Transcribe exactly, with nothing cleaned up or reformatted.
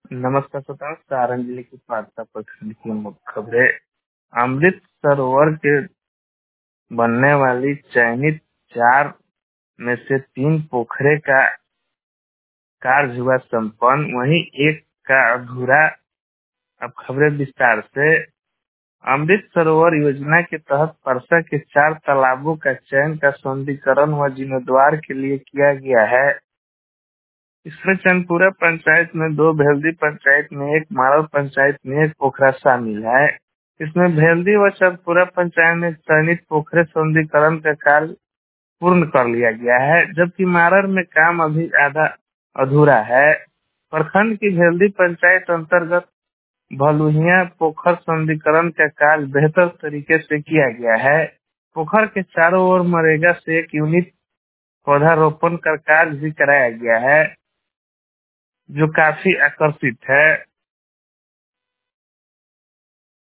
नमस्कार श्रोताओं, सारण जिले की पारसा प्रखंड की मुख्य खबरें। अमृत सरोवर के बनने वाली चयनित चार में से तीन पोखरे का कार्य हुआ संपन्न, वहीं एक का अधूरा। अब खबरें विस्तार से। अमृत सरोवर योजना के तहत परसा के चार तालाबों का चयन का सौंदर्यीकरण व जीर्णोद्धार के लिए किया गया है। इसमें चंदपुरा पंचायत में दो, भेल्दी पंचायत में एक, मारल पंचायत में एक पोखरा शामिल है। इसमें भेल्दी व चंदपुरा पंचायत में चयनित पोखरे सौंदर्यीकरण का कार्य पूर्ण कर लिया गया है, जबकि मारर में काम अभी आधा अधूरा है। प्रखंड की भेल्दी पंचायत अंतर्गत भलुहिया पोखर सौंदर्यीकरण का कार्य बेहतर तरीके से किया गया है। पोखर के चारों ओर मरेगा से एक यूनिट पौधारोपण का कार्य भी कराया गया है, जो काफी आकर्षित है।